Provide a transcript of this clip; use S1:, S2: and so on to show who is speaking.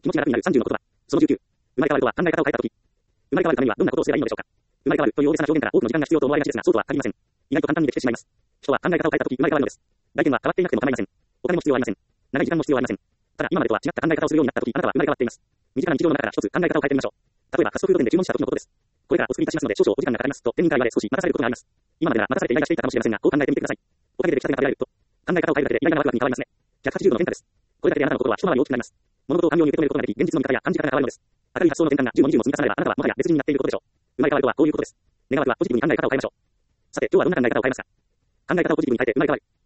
S1: 気持ちが楽になる30の言葉。その19。生まれ変わるとは考え方を変えたとき。生まれ変わるためにはどんなことをすればいいのでしょうか。生まれ変わるという大げさな表現から多くの時間が必要と思われがちですが、そうとは限りません。意外と簡単にできてしまいます。人は考え方を変えたとき生まれ変わるのです。外見は変わっていなくても構いません。お金も必要ありません。長い時間も必要ありません。ただ、今までとは違った考え方をするようになったとき、あなたは生まれ変わっています。身近な日常の中から一つ考え方を変えてみましょう。例えば、ファストフード店で注文した時のことです。これからお作りいたしますので、少々お時間がかかりますと、店員から言われ少し待たされることがあります。今までは待たされてイライラしていたかもしれませんが、こう考えてみてください。おかげで出来たてが食べられると、考え方を変えるだけでイライラがワクワクに変わりますね。180度の変化です。これだけであなたの心は一回り大きくなります。物事を寛容に受け止めることができ、現実の見方や感じ方が変わるのです。明るい発想の転換が10も20も積み重なれば、あなたはもはや別人になっていることでしょう。生まれ変わるとはこういうことです。願わくはポジティブに考え方を変えましょう。さて、今日はどんな考え方を変えますか。考え方をポジティブに変えて生まれ変わる。